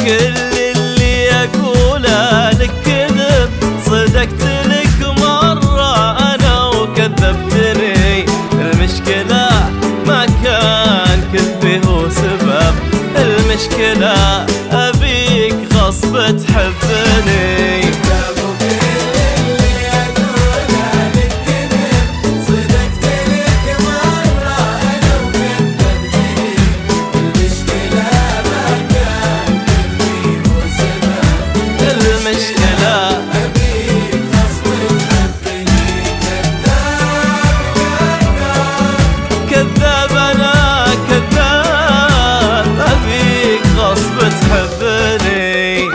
كل اللي أقوله لك كذب، صدقت لك مرة أنا وكذبتني. المشكلة ما كان كذبي هو سبب، المشكلة أبيك غصب تحبني. كذاب أنا كذاب، أبيك غصب تحبني.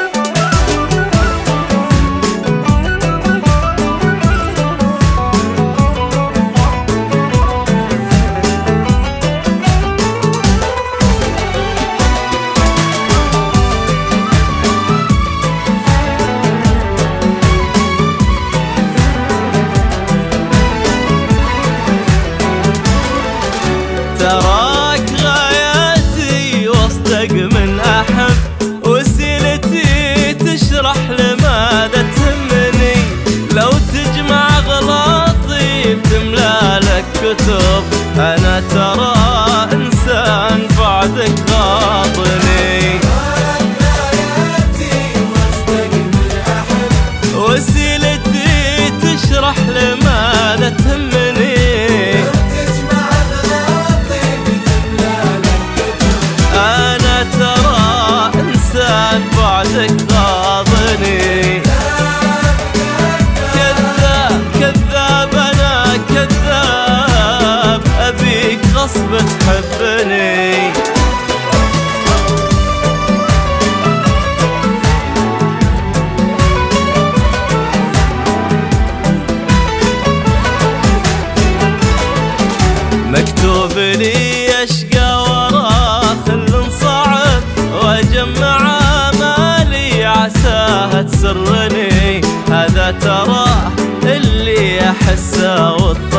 تراك غاياتي وصدق من أحب، وسيلتي تشرح لماذا تهمني. لو تجمع غلاطي بتملى لك كتب، أنا ترى إنسان بعدك غاضني. وسيلتي تشرح لماذا تهمني. أنا ترى إنسان بعدك غاضني. كذاب كذاب أنا كذاب، أبيك غصب تحبني. مكتوب لي أشقى وراه خل صعب، وأجمع آمالي عساها تسرني. هذا تراه اللي أحسه